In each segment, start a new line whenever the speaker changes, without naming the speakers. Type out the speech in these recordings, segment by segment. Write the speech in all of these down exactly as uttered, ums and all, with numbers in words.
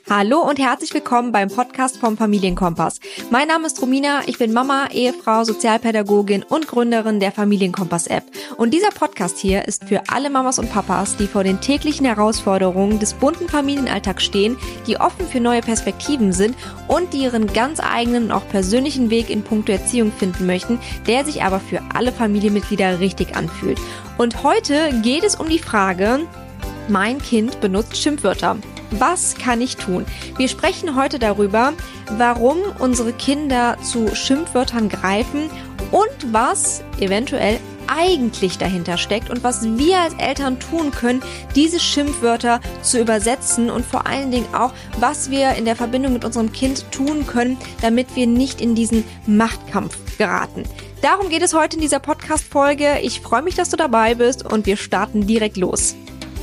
Hallo und herzlich willkommen beim Podcast vom Familienkompass. Mein Name ist Romina, ich bin Mama, Ehefrau, Sozialpädagogin und Gründerin der Familienkompass-App. Und dieser Podcast hier ist für alle Mamas und Papas, die vor den täglichen Herausforderungen des bunten Familienalltags stehen, die offen für neue Perspektiven sind und die ihren ganz eigenen und auch persönlichen Weg in puncto Erziehung finden möchten, der sich aber für alle Familienmitglieder richtig anfühlt. Und heute geht es um die Frage: Mein Kind benutzt Schimpfwörter. Was kann ich tun? Wir sprechen heute darüber, warum unsere Kinder zu Schimpfwörtern greifen und was eventuell eigentlich dahinter steckt und was wir als Eltern tun können, diese Schimpfwörter zu übersetzen und vor allen Dingen auch, was wir in der Verbindung mit unserem Kind tun können, damit wir nicht in diesen Machtkampf geraten. Darum geht es heute in dieser Podcast-Folge. Ich freue mich, dass du dabei bist und wir starten direkt los.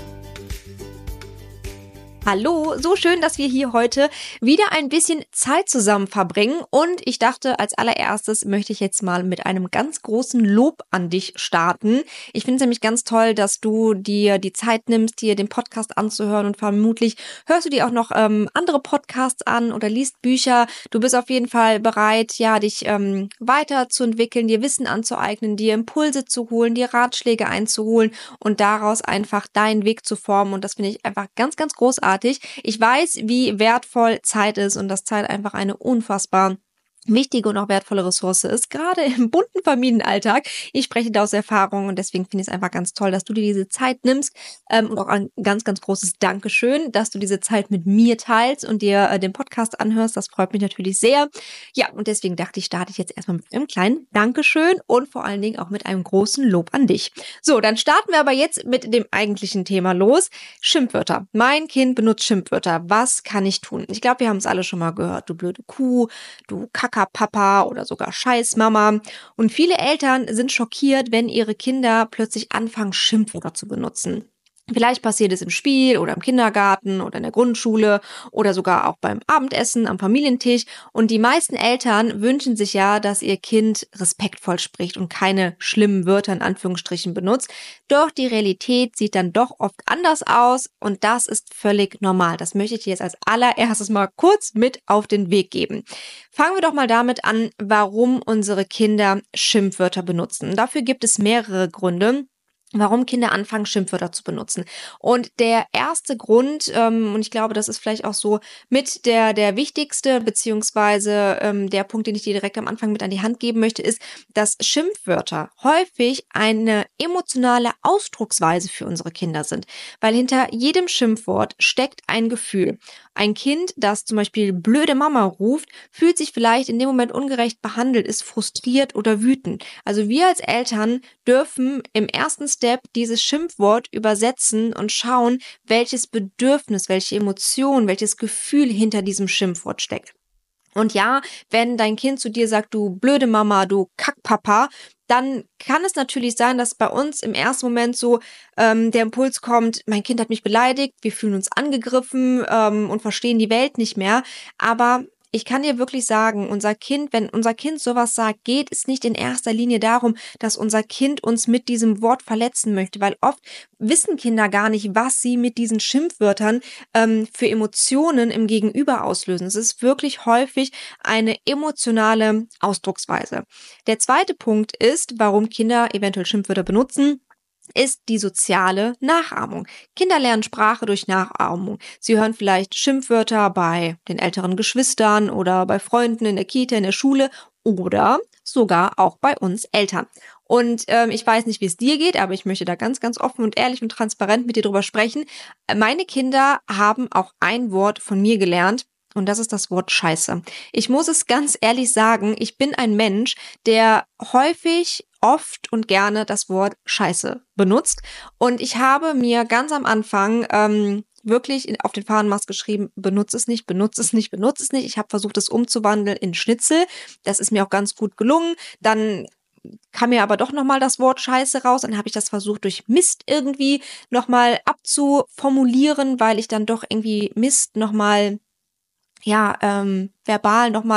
Hallo, so schön, dass wir hier heute wieder ein bisschen Zeit zusammen verbringen und ich dachte, als allererstes möchte ich jetzt mal mit einem ganz großen Lob an dich starten. Ich finde es nämlich ganz toll, dass du dir die Zeit nimmst, dir den Podcast anzuhören und vermutlich hörst du dir auch noch ähm, andere Podcasts an oder liest Bücher. Du bist auf jeden Fall bereit, ja, dich ähm, weiterzuentwickeln, dir Wissen anzueignen, dir Impulse zu holen, dir Ratschläge einzuholen und daraus einfach deinen Weg zu formen und das finde ich einfach ganz, ganz großartig. Ich weiß, wie wertvoll Zeit ist und dass Zeit einfach eine unfassbar wichtige und auch wertvolle Ressource ist, gerade im bunten Familienalltag. Ich spreche da aus Erfahrung und deswegen finde ich es einfach ganz toll, dass du dir diese Zeit nimmst ähm, und auch ein ganz, ganz großes Dankeschön, dass du diese Zeit mit mir teilst und dir äh, den Podcast anhörst. Das freut mich natürlich sehr. Ja, und deswegen dachte ich, starte ich jetzt erstmal mit einem kleinen Dankeschön und vor allen Dingen auch mit einem großen Lob an dich. So, dann starten wir aber jetzt mit dem eigentlichen Thema los. Schimpfwörter. Mein Kind benutzt Schimpfwörter. Was kann ich tun? Ich glaube, wir haben es alle schon mal gehört. Du blöde Kuh, du Kacker Papa oder sogar Scheißmama. Und viele Eltern sind schockiert, wenn ihre Kinder plötzlich anfangen, Schimpfwörter zu benutzen. Vielleicht passiert es im Spiel oder im Kindergarten oder in der Grundschule oder sogar auch beim Abendessen am Familientisch. Und die meisten Eltern wünschen sich ja, dass ihr Kind respektvoll spricht und keine schlimmen Wörter in Anführungsstrichen benutzt. Doch die Realität sieht dann doch oft anders aus und das ist völlig normal. Das möchte ich dir jetzt als allererstes mal kurz mit auf den Weg geben. Fangen wir doch mal damit an, warum unsere Kinder Schimpfwörter benutzen. Dafür gibt es mehrere Gründe, warum Kinder anfangen, Schimpfwörter zu benutzen. Und der erste Grund, ähm, und ich glaube, das ist vielleicht auch so mit der der wichtigste, beziehungsweise ähm, der Punkt, den ich dir direkt am Anfang mit an die Hand geben möchte, ist, dass Schimpfwörter häufig eine emotionale Ausdrucksweise für unsere Kinder sind. Weil hinter jedem Schimpfwort steckt ein Gefühl. Ein Kind, das zum Beispiel blöde Mama ruft, fühlt sich vielleicht in dem Moment ungerecht behandelt, ist frustriert oder wütend. Also wir als Eltern dürfen im ersten Step dieses Schimpfwort übersetzen und schauen, welches Bedürfnis, welche Emotion, welches Gefühl hinter diesem Schimpfwort steckt. Und ja, wenn dein Kind zu dir sagt, du blöde Mama, du Kackpapa, dann kann es natürlich sein, dass bei uns im ersten Moment so ähm, der Impuls kommt, mein Kind hat mich beleidigt, wir fühlen uns angegriffen ähm, und verstehen die Welt nicht mehr. Aber ich kann dir wirklich sagen, unser Kind, wenn unser Kind sowas sagt, geht es nicht in erster Linie darum, dass unser Kind uns mit diesem Wort verletzen möchte, weil oft wissen Kinder gar nicht, was sie mit diesen Schimpfwörtern ähm, für Emotionen im Gegenüber auslösen. Es ist wirklich häufig eine emotionale Ausdrucksweise. Der zweite Punkt ist, warum Kinder eventuell Schimpfwörter benutzen, ist die soziale Nachahmung. Kinder lernen Sprache durch Nachahmung. Sie hören vielleicht Schimpfwörter bei den älteren Geschwistern oder bei Freunden in der Kita, in der Schule oder sogar auch bei uns Eltern. Und ähm, ich weiß nicht, wie es dir geht, aber ich möchte da ganz, ganz offen und ehrlich und transparent mit dir drüber sprechen. Meine Kinder haben auch ein Wort von mir gelernt. Und das ist das Wort Scheiße. Ich muss es ganz ehrlich sagen, ich bin ein Mensch, der häufig, oft und gerne das Wort Scheiße benutzt. Und ich habe mir ganz am Anfang ähm, wirklich in, auf den Fahnenmast geschrieben, benutze es nicht, benutze es nicht, benutze es nicht. Ich habe versucht, es umzuwandeln in Schnitzel. Das ist mir auch ganz gut gelungen. Dann kam mir aber doch nochmal das Wort Scheiße raus. Dann habe ich das versucht, durch Mist irgendwie nochmal abzuformulieren, weil ich dann doch irgendwie Mist nochmal ja, ähm, verbal nochmal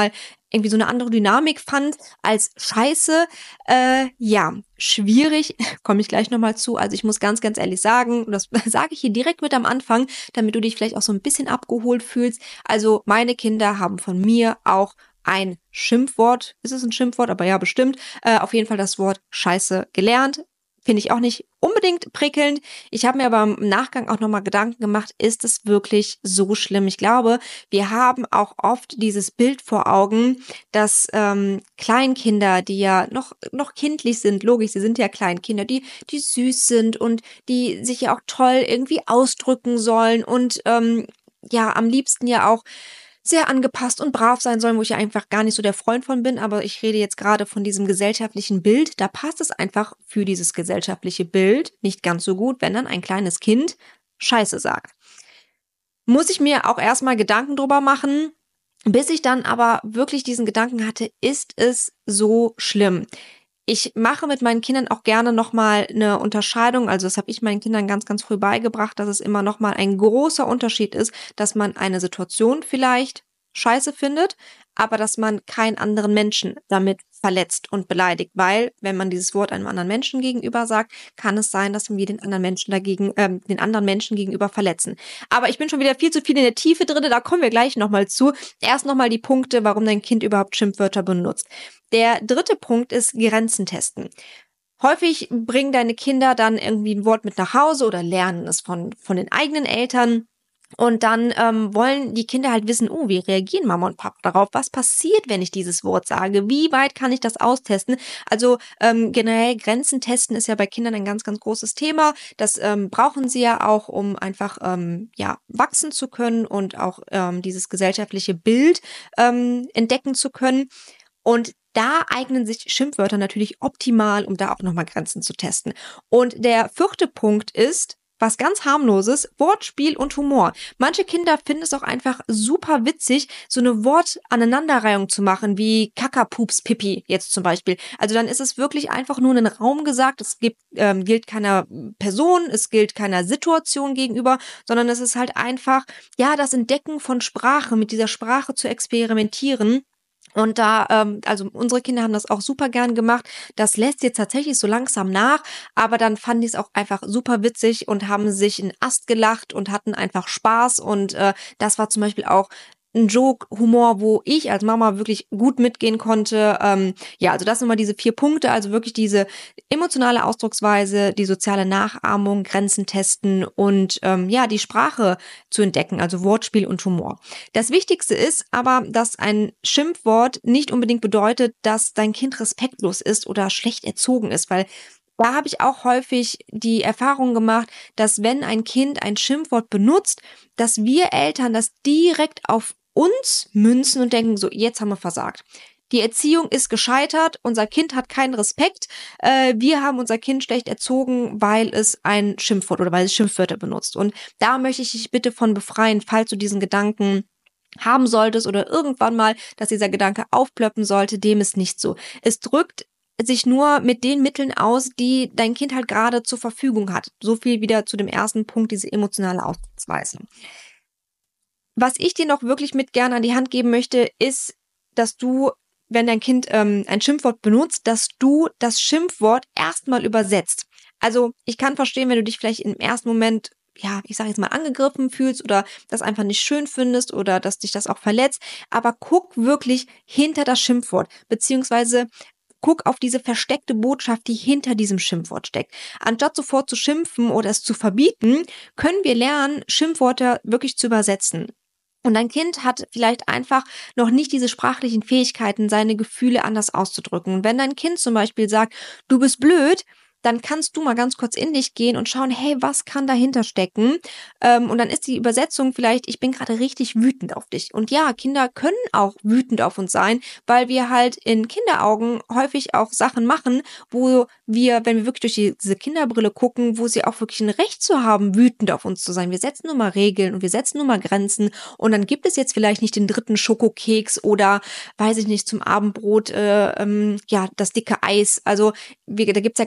irgendwie so eine andere Dynamik fand als Scheiße. Äh, ja, schwierig, komme ich gleich nochmal zu. Also ich muss ganz, ganz ehrlich sagen, und das sage ich hier direkt mit am Anfang, damit du dich vielleicht auch so ein bisschen abgeholt fühlst. Also meine Kinder haben von mir auch ein Schimpfwort, ist es ein Schimpfwort, aber ja, bestimmt, äh, auf jeden Fall das Wort Scheiße gelernt. Finde ich auch nicht unbedingt prickelnd. Ich habe mir aber im Nachgang auch nochmal Gedanken gemacht, ist es wirklich so schlimm? Ich glaube, wir haben auch oft dieses Bild vor Augen, dass ähm, Kleinkinder, die ja noch noch kindlich sind, logisch, sie sind ja Kleinkinder, die die süß sind und die sich ja auch toll irgendwie ausdrücken sollen und ähm, ja, am liebsten ja auch sehr angepasst und brav sein sollen, wo ich ja einfach gar nicht so der Freund von bin, aber ich rede jetzt gerade von diesem gesellschaftlichen Bild. Da passt es einfach für dieses gesellschaftliche Bild nicht ganz so gut, wenn dann ein kleines Kind Scheiße sagt. Muss ich mir auch erstmal Gedanken drüber machen, bis ich dann aber wirklich diesen Gedanken hatte, ist es so schlimm? Ich mache mit meinen Kindern auch gerne nochmal eine Unterscheidung, also das habe ich meinen Kindern ganz, ganz früh beigebracht, dass es immer nochmal ein großer Unterschied ist, dass man eine Situation vielleicht scheiße findet, aber dass man keinen anderen Menschen damit verletzt und beleidigt, weil wenn man dieses Wort einem anderen Menschen gegenüber sagt, kann es sein, dass wir den anderen Menschen dagegen, ähm, den anderen Menschen gegenüber verletzen. Aber ich bin schon wieder viel zu viel in der Tiefe drin, da kommen wir gleich nochmal zu. Erst nochmal die Punkte, warum dein Kind überhaupt Schimpfwörter benutzt. Der dritte Punkt ist Grenzen testen. Häufig bringen deine Kinder dann irgendwie ein Wort mit nach Hause oder lernen es von, von den eigenen Eltern. Und dann ähm, wollen die Kinder halt wissen, oh, wie reagieren Mama und Papa darauf? Was passiert, wenn ich dieses Wort sage? Wie weit kann ich das austesten? Also ähm, generell Grenzen testen ist ja bei Kindern ein ganz, ganz großes Thema. Das ähm, brauchen sie ja auch, um einfach ähm, ja wachsen zu können und auch ähm, dieses gesellschaftliche Bild ähm, entdecken zu können. Und da eignen sich Schimpfwörter natürlich optimal, um da auch nochmal Grenzen zu testen. Und der vierte Punkt ist, was ganz harmloses, Wortspiel und Humor. Manche Kinder finden es auch einfach super witzig, so eine Wortaneinanderreihung zu machen, wie Kaka, Pups, Pipi jetzt zum Beispiel. Also dann ist es wirklich einfach nur ein Raum gesagt, es gibt, ähm, gilt keiner Person, es gilt keiner Situation gegenüber, sondern es ist halt einfach, ja, das Entdecken von Sprache, mit dieser Sprache zu experimentieren. Und da, ähm, also unsere Kinder haben das auch super gern gemacht. Das lässt jetzt tatsächlich so langsam nach, aber dann fanden die es auch einfach super witzig und haben sich in Ast gelacht und hatten einfach Spaß. Und äh, das war zum Beispiel auch ein Joke-Humor, wo ich als Mama wirklich gut mitgehen konnte. Ähm, ja, also das sind mal diese vier Punkte, also wirklich diese emotionale Ausdrucksweise, die soziale Nachahmung, Grenzen testen und ähm, ja, die Sprache zu entdecken, also Wortspiel und Humor. Das Wichtigste ist aber, dass ein Schimpfwort nicht unbedingt bedeutet, dass dein Kind respektlos ist oder schlecht erzogen ist, weil da habe ich auch häufig die Erfahrung gemacht, dass wenn ein Kind ein Schimpfwort benutzt, dass wir Eltern das direkt auf uns münzen und denken, so, jetzt haben wir versagt. Die Erziehung ist gescheitert, unser Kind hat keinen Respekt, äh, wir haben unser Kind schlecht erzogen, weil es ein Schimpfwort oder weil es Schimpfwörter benutzt. Und da möchte ich dich bitte von befreien, falls du diesen Gedanken haben solltest oder irgendwann mal, dass dieser Gedanke aufplöppen sollte, dem ist nicht so. Es drückt sich nur mit den Mitteln aus, die dein Kind halt gerade zur Verfügung hat. So viel wieder zu dem ersten Punkt, diese emotionale Ausdrucksweise. Was ich dir noch wirklich mit gerne an die Hand geben möchte, ist, dass du, wenn dein Kind ähm, ein Schimpfwort benutzt, dass du das Schimpfwort erstmal übersetzt. Also ich kann verstehen, wenn du dich vielleicht im ersten Moment, ja, ich sage jetzt mal angegriffen fühlst oder das einfach nicht schön findest oder dass dich das auch verletzt, aber guck wirklich hinter das Schimpfwort, beziehungsweise guck auf diese versteckte Botschaft, die hinter diesem Schimpfwort steckt. Anstatt sofort zu schimpfen oder es zu verbieten, können wir lernen, Schimpfworte wirklich zu übersetzen. Und dein Kind hat vielleicht einfach noch nicht diese sprachlichen Fähigkeiten, seine Gefühle anders auszudrücken. Und wenn dein Kind zum Beispiel sagt, du bist blöd, dann kannst du mal ganz kurz in dich gehen und schauen, hey, was kann dahinter stecken? Ähm, und dann ist die Übersetzung vielleicht, ich bin gerade richtig wütend auf dich. Und ja, Kinder können auch wütend auf uns sein, weil wir halt in Kinderaugen häufig auch Sachen machen, wo wir, wenn wir wirklich durch die, diese Kinderbrille gucken, wo sie auch wirklich ein Recht zu haben, wütend auf uns zu sein. Wir setzen nur mal Regeln und wir setzen nur mal Grenzen. Und dann gibt es jetzt vielleicht nicht den dritten Schokokeks oder, weiß ich nicht, zum Abendbrot, äh, ähm, ja, das dicke Eis. Also wir, da gibt's ja ganz, ganz viele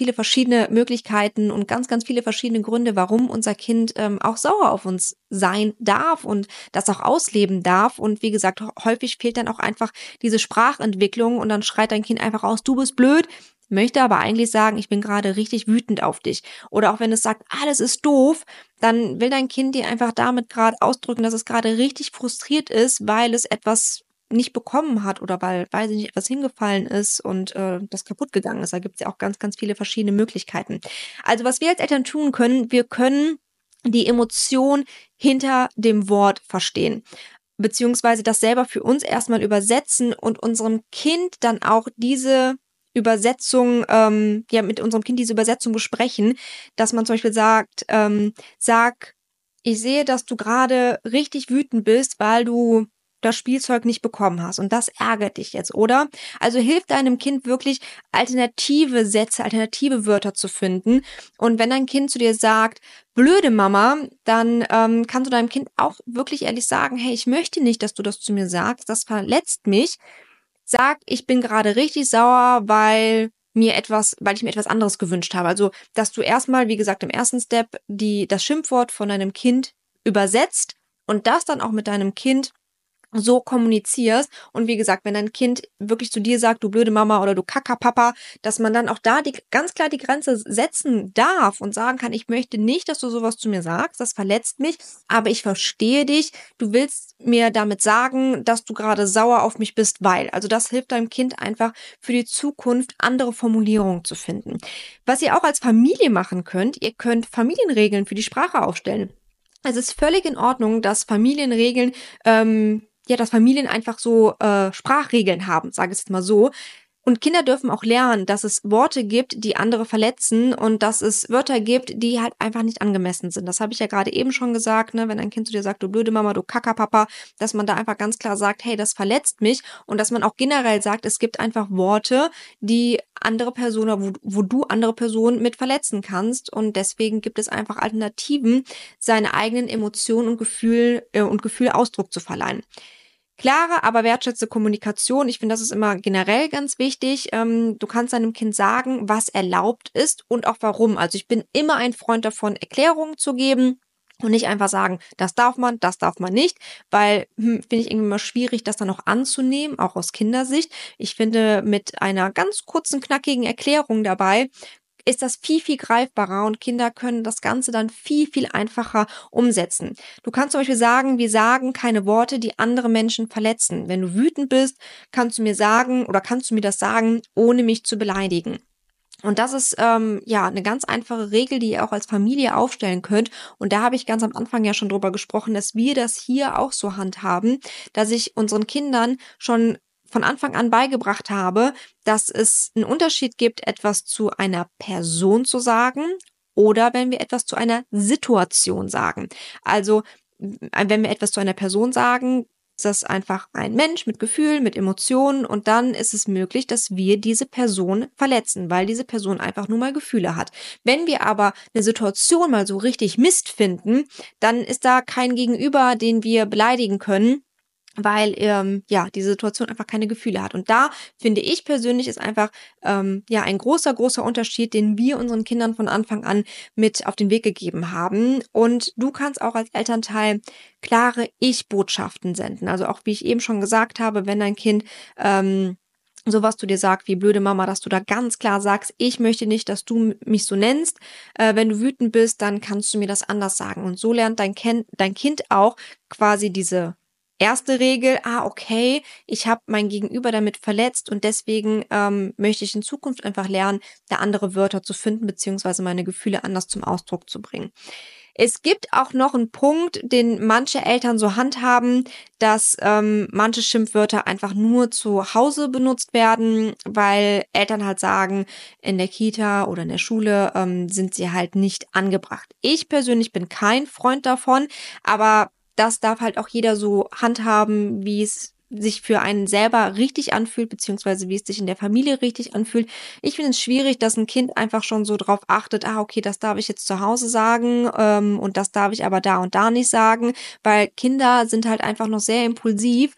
viele verschiedene Möglichkeiten und ganz, ganz viele verschiedene Gründe, warum unser Kind ähm, auch sauer auf uns sein darf und das auch ausleben darf. Und wie gesagt, häufig fehlt dann auch einfach diese Sprachentwicklung und dann schreit dein Kind einfach aus, du bist blöd, möchte aber eigentlich sagen, ich bin gerade richtig wütend auf dich. Oder auch wenn es sagt, alles ist doof, dann will dein Kind dir einfach damit gerade ausdrücken, dass es gerade richtig frustriert ist, weil es etwas nicht bekommen hat oder weil, weiß ich nicht, etwas hingefallen ist und äh, das kaputt gegangen ist. Da gibt es ja auch ganz, ganz viele verschiedene Möglichkeiten. Also was wir als Eltern tun können, wir können die Emotion hinter dem Wort verstehen, beziehungsweise das selber für uns erstmal übersetzen und unserem Kind dann auch diese Übersetzung, ähm, ja, mit unserem Kind diese Übersetzung besprechen, dass man zum Beispiel sagt, ähm, sag, ich sehe, dass du gerade richtig wütend bist, weil du das Spielzeug nicht bekommen hast und das ärgert dich jetzt, oder? Also hilf deinem Kind wirklich, alternative Sätze, alternative Wörter zu finden. Und wenn dein Kind zu dir sagt, blöde Mama, dann ähm, kannst du deinem Kind auch wirklich ehrlich sagen, hey, ich möchte nicht, dass du das zu mir sagst, das verletzt mich. Sag, ich bin gerade richtig sauer, weil mir etwas, weil ich mir etwas anderes gewünscht habe. Also, dass du erstmal, wie gesagt, im ersten Step die, das Schimpfwort von deinem Kind übersetzt und das dann auch mit deinem Kind so kommunizierst. Und wie gesagt, wenn dein Kind wirklich zu dir sagt, du blöde Mama oder du Kackerpapa, dass man dann auch da die, ganz klar die Grenze setzen darf und sagen kann, ich möchte nicht, dass du sowas zu mir sagst, das verletzt mich, aber ich verstehe dich. Du willst mir damit sagen, dass du gerade sauer auf mich bist, weil. Also das hilft deinem Kind einfach für die Zukunft, andere Formulierungen zu finden. Was ihr auch als Familie machen könnt, ihr könnt Familienregeln für die Sprache aufstellen. Es ist völlig in Ordnung, dass Familienregeln ähm, ja, dass Familien einfach so äh, Sprachregeln haben, sage ich jetzt mal so. Und Kinder dürfen auch lernen, dass es Worte gibt, die andere verletzen und dass es Wörter gibt, die halt einfach nicht angemessen sind. Das habe ich ja gerade eben schon gesagt, ne? Wenn ein Kind zu dir sagt, du blöde Mama, du Kackerpapa, dass man da einfach ganz klar sagt, hey, das verletzt mich und dass man auch generell sagt, es gibt einfach Worte, die andere Personen, wo, wo du andere Personen mit verletzen kannst und deswegen gibt es einfach Alternativen, seine eigenen Emotionen und Gefühle äh, und Gefühle Ausdruck zu verleihen. Klare, aber wertschätzende Kommunikation. Ich finde, das ist immer generell ganz wichtig. Ähm, du kannst deinem Kind sagen, was erlaubt ist und auch warum. Also ich bin immer ein Freund davon, Erklärungen zu geben und nicht einfach sagen, das darf man, das darf man nicht, weil hm, finde ich irgendwie immer schwierig, das dann auch anzunehmen, auch aus Kindersicht. Ich finde, mit einer ganz kurzen, knackigen Erklärung dabei ist das viel, viel greifbarer und Kinder können das Ganze dann viel, viel einfacher umsetzen. Du kannst zum Beispiel sagen, wir sagen keine Worte, die andere Menschen verletzen. Wenn du wütend bist, kannst du mir sagen oder kannst du mir das sagen, ohne mich zu beleidigen. Und das ist ähm, ja eine ganz einfache Regel, die ihr auch als Familie aufstellen könnt. Und da habe ich ganz am Anfang ja schon drüber gesprochen, dass wir das hier auch so handhaben, dass ich unseren Kindern schon von Anfang an beigebracht habe, dass es einen Unterschied gibt, etwas zu einer Person zu sagen oder wenn wir etwas zu einer Situation sagen. Also wenn wir etwas zu einer Person sagen, ist das einfach ein Mensch mit Gefühlen, mit Emotionen und dann ist es möglich, dass wir diese Person verletzen, weil diese Person einfach nur mal Gefühle hat. Wenn wir aber eine Situation mal so richtig Mist finden, dann ist da kein Gegenüber, den wir beleidigen können, weil ähm, ja diese Situation einfach keine Gefühle hat. Und da finde ich persönlich ist einfach ähm, ja ein großer, großer Unterschied, den wir unseren Kindern von Anfang an mit auf den Weg gegeben haben. Und du kannst auch als Elternteil klare Ich-Botschaften senden. Also auch wie ich eben schon gesagt habe, wenn dein Kind ähm, sowas zu dir sagt, wie blöde Mama, dass du da ganz klar sagst, ich möchte nicht, dass du mich so nennst. Äh, wenn du wütend bist, dann kannst du mir das anders sagen. Und so lernt dein, Ken dein Kind auch quasi diese erste Regel, ah, okay, ich habe mein Gegenüber damit verletzt und deswegen ähm, möchte ich in Zukunft einfach lernen, da andere Wörter zu finden, beziehungsweise meine Gefühle anders zum Ausdruck zu bringen. Es gibt auch noch einen Punkt, den manche Eltern so handhaben, dass ähm, manche Schimpfwörter einfach nur zu Hause benutzt werden, weil Eltern halt sagen, in der Kita oder in der Schule ähm, sind sie halt nicht angebracht. Ich persönlich bin kein Freund davon, aber das darf halt auch jeder so handhaben, wie es sich für einen selber richtig anfühlt, beziehungsweise wie es sich in der Familie richtig anfühlt. Ich finde es schwierig, dass ein Kind einfach schon so drauf achtet, ah, okay, das darf ich jetzt zu Hause sagen ähm, und das darf ich aber da und da nicht sagen, weil Kinder sind halt einfach noch sehr impulsiv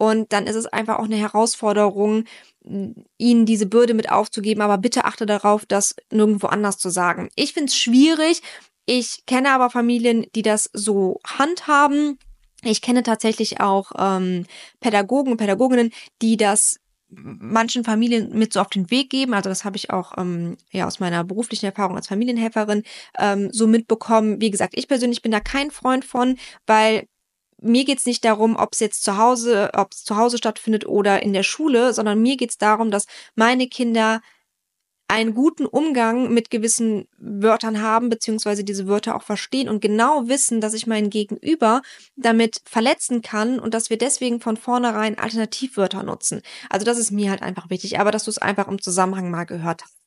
Und dann ist es einfach auch eine Herausforderung, ihnen diese Bürde mit aufzugeben, aber bitte achte darauf, das nirgendwo anders zu sagen. Ich finde es schwierig. Ich kenne aber Familien, die das so handhaben. Ich kenne tatsächlich auch ähm, Pädagogen und Pädagoginnen, die das manchen Familien mit so auf den Weg geben. Also das habe ich auch ähm, ja aus meiner beruflichen Erfahrung als Familienhelferin ähm, so mitbekommen. Wie gesagt, ich persönlich bin da kein Freund von, weil mir geht's nicht darum, ob es jetzt zu Hause, ob es zu Hause stattfindet oder in der Schule, sondern mir geht's darum, dass meine Kinder einen guten Umgang mit gewissen Wörtern haben, beziehungsweise diese Wörter auch verstehen und genau wissen, dass ich meinen Gegenüber damit verletzen kann und dass wir deswegen von vornherein Alternativwörter nutzen. Also das ist mir halt einfach wichtig, aber dass du es einfach im Zusammenhang mal gehört hast.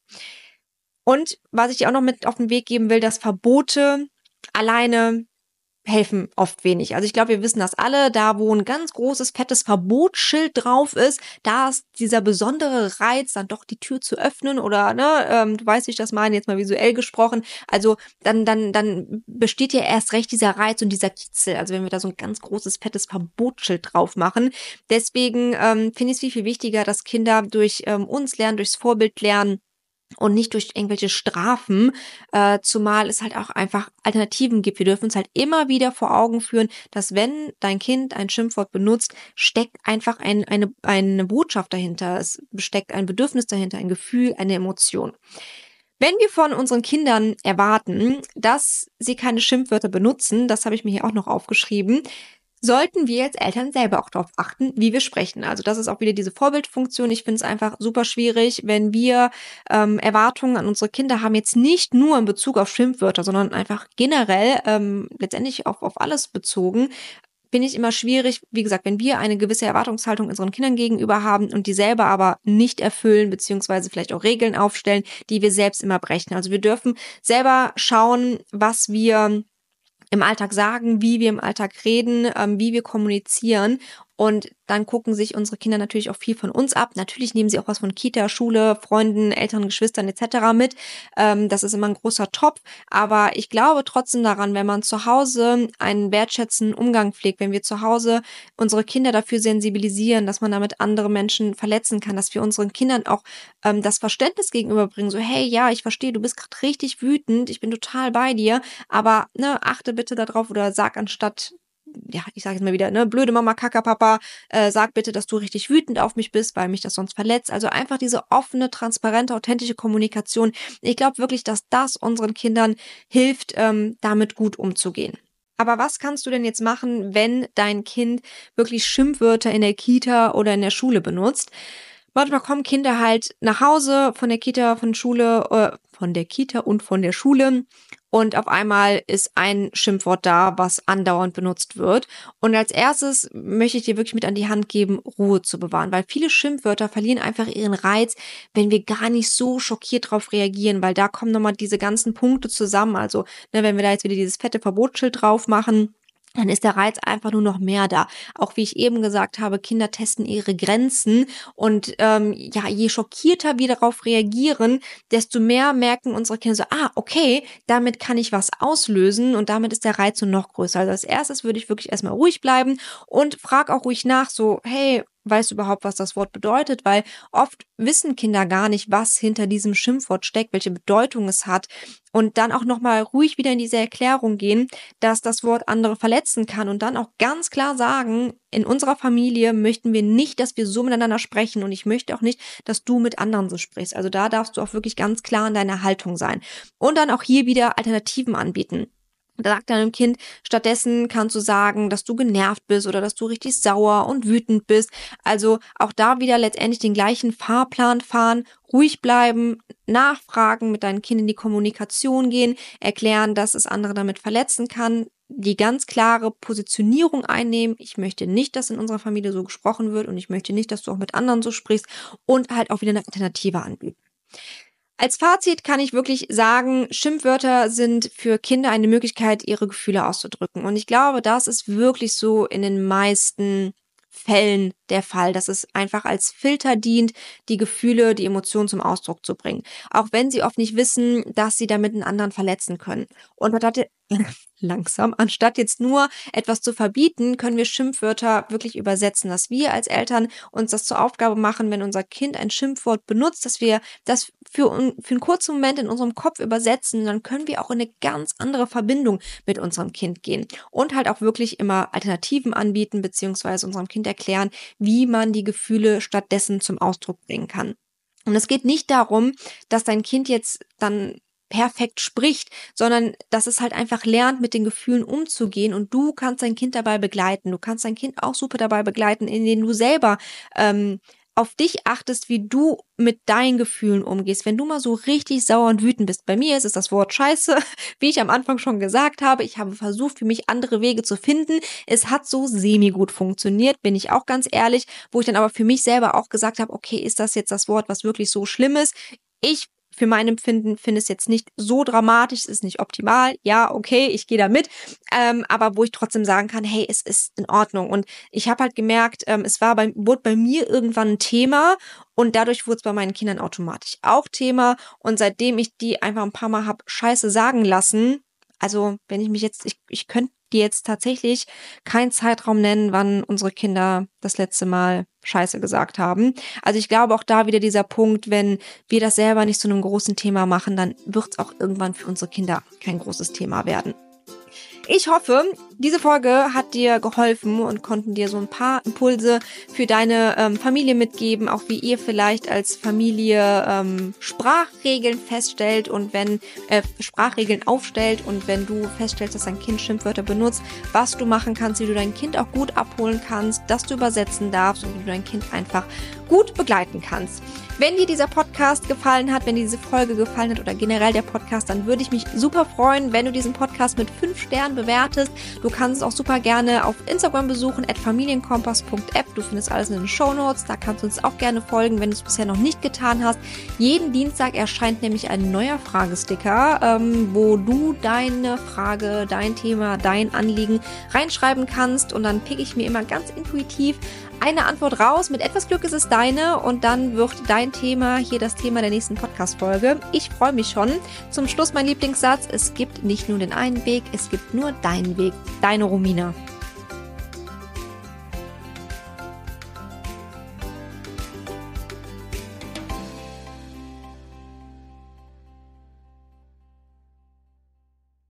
Und was ich dir auch noch mit auf den Weg geben will, dass Verbote alleine helfen oft wenig. Also ich glaube, wir wissen das alle, da wo ein ganz großes, fettes Verbotsschild drauf ist, da ist dieser besondere Reiz, dann doch die Tür zu öffnen oder, ne, ähm, du weißt, wie ich das meine, jetzt mal visuell gesprochen. Also dann, dann, dann besteht ja erst recht dieser Reiz und dieser Kitzel. Also wenn wir da so ein ganz großes, fettes Verbotsschild drauf machen. Deswegen ähm, finde ich es viel, viel wichtiger, dass Kinder durch ähm, uns lernen, durchs Vorbild lernen, und nicht durch irgendwelche Strafen, äh, zumal es halt auch einfach Alternativen gibt. Wir dürfen uns halt immer wieder vor Augen führen, dass wenn dein Kind ein Schimpfwort benutzt, steckt einfach ein, eine, eine Botschaft dahinter. Es steckt ein Bedürfnis dahinter, ein Gefühl, eine Emotion. Wenn wir von unseren Kindern erwarten, dass sie keine Schimpfwörter benutzen, das habe ich mir hier auch noch aufgeschrieben, sollten wir als Eltern selber auch darauf achten, wie wir sprechen. Also das ist auch wieder diese Vorbildfunktion. Ich finde es einfach super schwierig, wenn wir ähm, Erwartungen an unsere Kinder haben, jetzt nicht nur in Bezug auf Schimpfwörter, sondern einfach generell ähm, letztendlich auf, auf alles bezogen. Finde ich immer schwierig, wie gesagt, wenn wir eine gewisse Erwartungshaltung unseren Kindern gegenüber haben und die selber aber nicht erfüllen, beziehungsweise vielleicht auch Regeln aufstellen, die wir selbst immer brechen. Also wir dürfen selber schauen, was wir im Alltag sagen, wie wir im Alltag reden, ähm, wie wir kommunizieren. Und dann gucken sich unsere Kinder natürlich auch viel von uns ab. Natürlich nehmen sie auch was von Kita, Schule, Freunden, Eltern, Geschwistern et cetera mit. Ähm, das ist immer ein großer Topf. Aber ich glaube trotzdem daran, wenn man zu Hause einen wertschätzenden Umgang pflegt, wenn wir zu Hause unsere Kinder dafür sensibilisieren, dass man damit andere Menschen verletzen kann, dass wir unseren Kindern auch ähm, das Verständnis gegenüberbringen, so hey, ja, ich verstehe, du bist gerade richtig wütend, ich bin total bei dir, aber ne, achte bitte darauf oder sag anstatt ja, ich sage jetzt mal wieder, ne, blöde Mama, Kaka, Papa, äh, sag bitte, dass du richtig wütend auf mich bist, weil mich das sonst verletzt. Also einfach diese offene, transparente, authentische Kommunikation. Ich glaube wirklich, dass das unseren Kindern hilft, ähm, damit gut umzugehen. Aber was kannst du denn jetzt machen, wenn dein Kind wirklich Schimpfwörter in der Kita oder in der Schule benutzt? Manchmal kommen Kinder halt nach Hause von der Kita, von Schule, äh, von der Kita und von der Schule und auf einmal ist ein Schimpfwort da, was andauernd benutzt wird. Und als erstes möchte ich dir wirklich mit an die Hand geben, Ruhe zu bewahren, weil viele Schimpfwörter verlieren einfach ihren Reiz, wenn wir gar nicht so schockiert drauf reagieren, weil da kommen nochmal diese ganzen Punkte zusammen. Also, ne, wenn wir da jetzt wieder dieses fette Verbotsschild drauf machen, dann ist der Reiz einfach nur noch mehr da. Auch wie ich eben gesagt habe, Kinder testen ihre Grenzen und ähm, ja, je schockierter wir darauf reagieren, desto mehr merken unsere Kinder so, ah, okay, damit kann ich was auslösen und damit ist der Reiz so noch größer. Also als erstes würde ich wirklich erstmal ruhig bleiben und frag auch ruhig nach, so, hey, weißt du überhaupt, was das Wort bedeutet? Weil oft wissen Kinder gar nicht, was hinter diesem Schimpfwort steckt, welche Bedeutung es hat. Und dann auch nochmal ruhig wieder in diese Erklärung gehen, dass das Wort andere verletzen kann und dann auch ganz klar sagen, in unserer Familie möchten wir nicht, dass wir so miteinander sprechen und ich möchte auch nicht, dass du mit anderen so sprichst. Also da darfst du auch wirklich ganz klar in deiner Haltung sein. Und dann auch hier wieder Alternativen anbieten. Da sagt deinem Kind, stattdessen kannst du sagen, dass du genervt bist oder dass du richtig sauer und wütend bist. Also auch da wieder letztendlich den gleichen Fahrplan fahren, ruhig bleiben, nachfragen, mit deinen Kindern in die Kommunikation gehen, erklären, dass es andere damit verletzen kann, die ganz klare Positionierung einnehmen. Ich möchte nicht, dass in unserer Familie so gesprochen wird und ich möchte nicht, dass du auch mit anderen so sprichst und halt auch wieder eine Alternative anbieten. Als Fazit kann ich wirklich sagen, Schimpfwörter sind für Kinder eine Möglichkeit, ihre Gefühle auszudrücken. Und ich glaube, das ist wirklich so in den meisten Fällen der Fall, dass es einfach als Filter dient, die Gefühle, die Emotionen zum Ausdruck zu bringen. Auch wenn sie oft nicht wissen, dass sie damit einen anderen verletzen können. Und anstatt, langsam, anstatt jetzt nur etwas zu verbieten, können wir Schimpfwörter wirklich übersetzen, dass wir als Eltern uns das zur Aufgabe machen, wenn unser Kind ein Schimpfwort benutzt, dass wir das für, für einen kurzen Moment in unserem Kopf übersetzen, dann können wir auch in eine ganz andere Verbindung mit unserem Kind gehen und halt auch wirklich immer Alternativen anbieten, beziehungsweise unserem Kind erklären, wie man die Gefühle stattdessen zum Ausdruck bringen kann. Und es geht nicht darum, dass dein Kind jetzt dann perfekt spricht, sondern dass es halt einfach lernt, mit den Gefühlen umzugehen und du kannst dein Kind dabei begleiten. Du kannst dein Kind auch super dabei begleiten, indem du selber ähm, auf dich achtest, wie du mit deinen Gefühlen umgehst. Wenn du mal so richtig sauer und wütend bist, bei mir ist es das Wort Scheiße, wie ich am Anfang schon gesagt habe, ich habe versucht, für mich andere Wege zu finden. Es hat so semi-gut funktioniert, bin ich auch ganz ehrlich, wo ich dann aber für mich selber auch gesagt habe, okay, ist das jetzt das Wort, was wirklich so schlimm ist? Ich für mein Empfinden finde es jetzt nicht so dramatisch, es ist nicht optimal, ja, okay, ich gehe da mit, ähm, aber wo ich trotzdem sagen kann, hey, es ist in Ordnung. Und ich habe halt gemerkt, ähm, es war bei, wurde bei mir irgendwann ein Thema und dadurch wurde es bei meinen Kindern automatisch auch Thema. Und seitdem ich die einfach ein paar Mal habe Scheiße sagen lassen, also wenn ich mich jetzt, ich, ich könnte dir jetzt tatsächlich keinen Zeitraum nennen, wann unsere Kinder das letzte Mal Scheiße gesagt haben. Also ich glaube auch da wieder dieser Punkt, wenn wir das selber nicht zu einem großen Thema machen, dann wird es auch irgendwann für unsere Kinder kein großes Thema werden. Ich hoffe, diese Folge hat dir geholfen und konnten dir so ein paar Impulse für deine ähm, Familie mitgeben, auch wie ihr vielleicht als Familie ähm, Sprachregeln feststellt und wenn äh, Sprachregeln aufstellt und wenn du feststellst, dass dein Kind Schimpfwörter benutzt, was du machen kannst, wie du dein Kind auch gut abholen kannst, dass du übersetzen darfst und wie du dein Kind einfach gut begleiten kannst. Wenn dir dieser Podcast gefallen hat, wenn dir diese Folge gefallen hat oder generell der Podcast, dann würde ich mich super freuen, wenn du diesen Podcast mit fünf Sternen bewertest. Du kannst es auch super gerne auf Instagram besuchen, at familienkompass punkt app. Du findest alles in den Shownotes, da kannst du uns auch gerne folgen, wenn du es bisher noch nicht getan hast. Jeden Dienstag erscheint nämlich ein neuer Fragesticker, ähm, wo du deine Frage, dein Thema, dein Anliegen reinschreiben kannst und dann pick ich mir immer ganz intuitiv eine Antwort raus. Mit etwas Glück ist es deine und dann wird dein Thema hier das Thema der nächsten Podcast-Folge. Ich freue mich schon. Zum Schluss mein Lieblingssatz: Es gibt nicht nur den einen Weg, es gibt nur deinen Weg. Deine Romina.